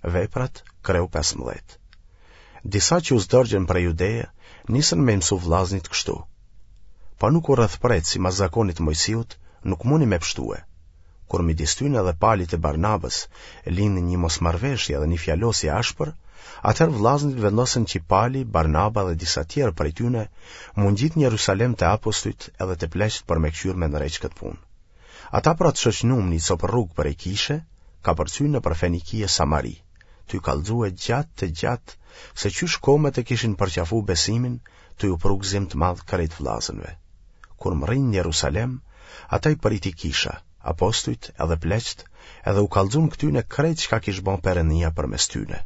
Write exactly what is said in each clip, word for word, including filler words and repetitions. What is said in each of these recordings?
Veprat, kreu pesëmbëdhjetë. Disa që u zdërgjën për Judeja, nisën me mësu vllaznit kështu. Pa nuk u rrethpret si mas zakonit Mojsiut, nuk muni me pshtue. Kur midis tyne dhe Palit e Barnabës lindi një mosmarrveshje dhe një fjalosi ashpër, atëherë vllaznit vendosën që Pali, Barnaba dhe disa tjerë prej tyne mund gjit në Jerusalem të apostujt edhe të pleqt për me kqyr me ndërreq këtë punë. Ata pra të shoqnum një copë rrugë për e kishe, ka përcy në për Fenikie Samari, ty kallëzue gjatë të gjatë se qysh komet e kishin përqafu besimin, ty u prugzim të madh krejt vllazënve. Kur mrin në Jerusalem, ata i përiti kisha, apostujt edhe pleqt, edhe u kallëzun këtyne krejt çka kish bën Perëndia përmes tyne.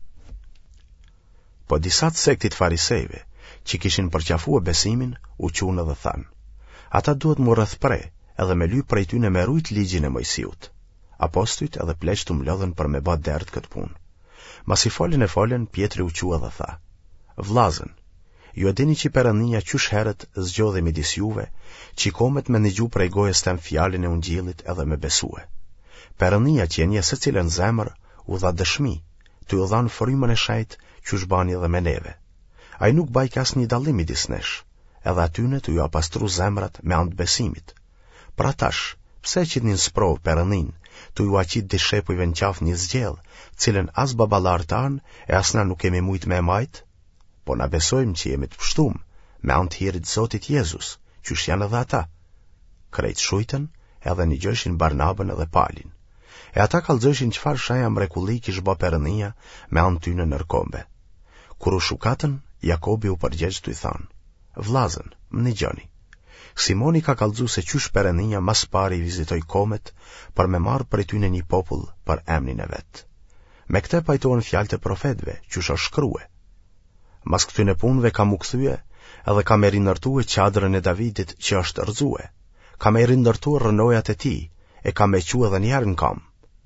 Po disa të sektit farisejve, që kishin përqafuar besimin, u qunë dhe thanë: ata duhet mu rrethpre, edhe me lyp prej tyne me rujt ligjin e Mojsiut. Apostujt edhe pleqt u mlodhen për me bë dert këtë punë. Masi folën e folën, Pietri u qua dhe tha: vllazën, ju e dini që Perëndia qysh herët zgjodhi midis juve, që komet me ndëgju prej gojës tëm fjalën e ungjillit edhe me besue. Perëndia që një secilën zemër u dha dëshmi, ty u dhan frymën e shejt qysh bani edhe me neve. Ai nuk baj kas një dallim midis nesh, edhe atyne ty ju apastru zemrat me anë të besimit. Pra tash, pse që një sprov Perëndin, ty ju aqit dishepujve në qaf një zgjell, cilën as baballar tan e as na nuk kemi mujt me majt? Po na besojmë që jemi të pështum me anë të hirit Zotit Jezus, qysh janë edhe ata. Krejt shujtën edhe një gjëshin Barnabën edhe Palin. E ata kallëzojshin çfarë shaja mrekulli kish bë Perëndia me anë tyne nërkombe. Kur u shukatën, Jakobi u përgjegj t'u thanë: vllazën, më ndigjoni. Simoni ka kallëzu se qysh Perëndia mas pari i vizitoi komet për me marrë prej tyne një popull për emnin e vet. Me këtë pajtohen fjalët e profetëve, qysh është shkruar: mas këtyne punëve ka mu kthye, edhe ka me rinërtue qadrën e Davidit që është rëzue, ka me rinërtue rënojat e ti, e ka me qu edhe njerë në kam.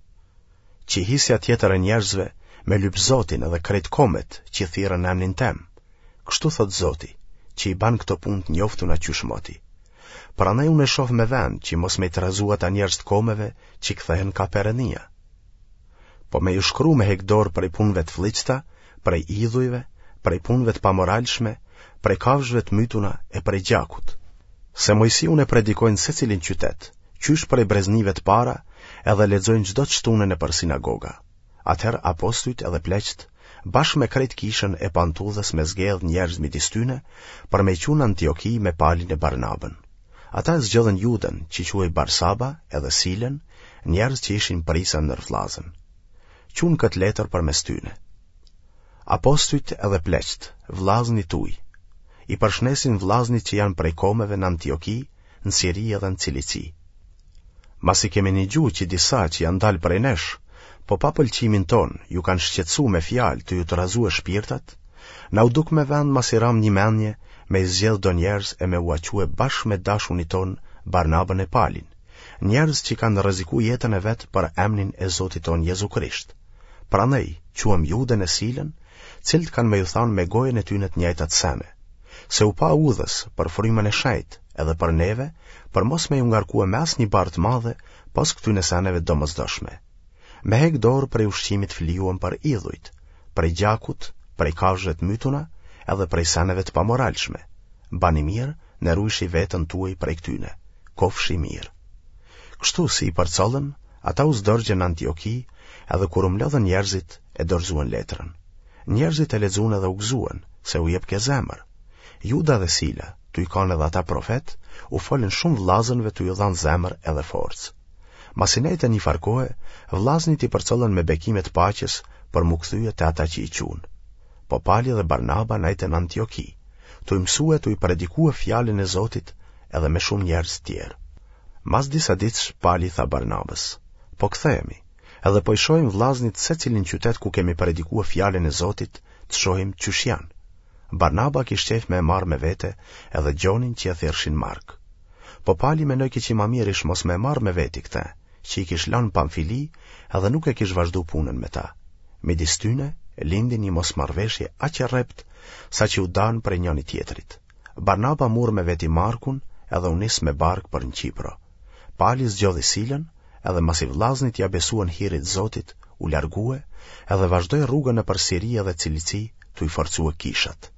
Që hisja tjetër e njerëzve, me lyp Zotin edhe krejt komet që thirën në emnin tem. Kështu thot Zoti, që i ban këto punë të njoftu na qysh moti. Pra ne unë e shoh me vend që mos me të razu ata njerëz të komeve që kthehen ka Perëndia. Po me ju shkru me hekdor prej punëve të fliqta, prej idhujve, prej punëve të pamoralshme, prej kafshëve të mytuna e prej gjakut. Se Mojsiu ne predikojnë secilin qytet, qysh prej breznive të para, edhe lexojnë çdo të shtunën e për sinagoga. Atëherë apostujt edhe pleqt, bashkë me krejt kishën e pantudhës me zgjedh njerëz midis tyne, për me qenë në Antioki me Palin e Barnabën. Ata zgjodhen Juden, që quhej Barsaba, edhe Silen, njerëz që ishin prisa ndër vllazën. Qunë këtë letër përmes tyne. Apostujt edhe pleqt, vllaznit tuaj, i përshnesin vllaznit që janë prej komeve në Antioki, në Siri edhe në Cilici. Masi kemi një gjuhë që disa që janë dalë prej nesh, po pa pëlqimin ton, ju kanë shqetësu me fjalë të ju të razue shpirtat, na u duk me vend masi ram një mendje, me i zgjedh do njerëz e me uaque bashkë me dashunit ton Barnabën e Palin, njerëz që kanë rreziku jetën e vet për emnin e Zotit ton Jezu Krisht. Prandaj, quhem Juden e Silen, cilët kanë me ju thanë me gojën e tyne të njëjtat sene, se u pa udhës për frymën e shejt, edhe për neve, për mos me ju ngarkue me as një bartë madhe, pas këtyne seneve domosdoshme. Me hek dorë prej ushqimit flijuan për idhujt, prej gjakut, prej kafshëve të mytuna, edhe prej seneve të pamoralshme. Bani mirë, ne ruishi vetën tuaj prej këtyne, kofshi mirë. Kështu si i përcollën, ata u zdërgjën në Antioki, edhe kur u mlodhen njerëzit, e dorëzuan letrën. Njerëzit e lexuan edhe u gëzuan, se u jep ke zemër. Juda dhe Sila, tu i kanë edhe ata profet, u folën shumë vllazënve tu i dhanë zemër edhe forcë. Masi nejtë një farkohe, vllaznit i përcollën me bekime të paqes për mu kthye te ata që i qunë. Po Pali dhe Barnaba nejtë në Antioki, tu i mësue tu i predikue fjalën e Zotit edhe me shumë njerëz tjerë. Mas disa ditësh Pali tha Barnabës: po kthehemi, edhe po i shohim vllaznit se cilin qytet ku kemi predikue fjalën e Zotit, të shohim qysh janë. Barnaba kishte qef me marrë me vete edhe Gjonin që e thirrshin Mark. Po Pali menoi që ma mirë ish mos me marrë me veti këta, që i kish lanë Pamfili edhe nuk e kish vazhdu punën me ta. Midis tyne lindi një mosmarrveshje aq e rrept sa që u dan prej njëri tjetrit. Barnaba murë me veti Markun edhe u nis me bark për në Qipro. Pali zgjodhi Silen edhe masi vllaznit ja besuan hirit Zotit, u largue edhe vazhdoi rrugën në përsëri edhe cilësi tu i forcua kishat.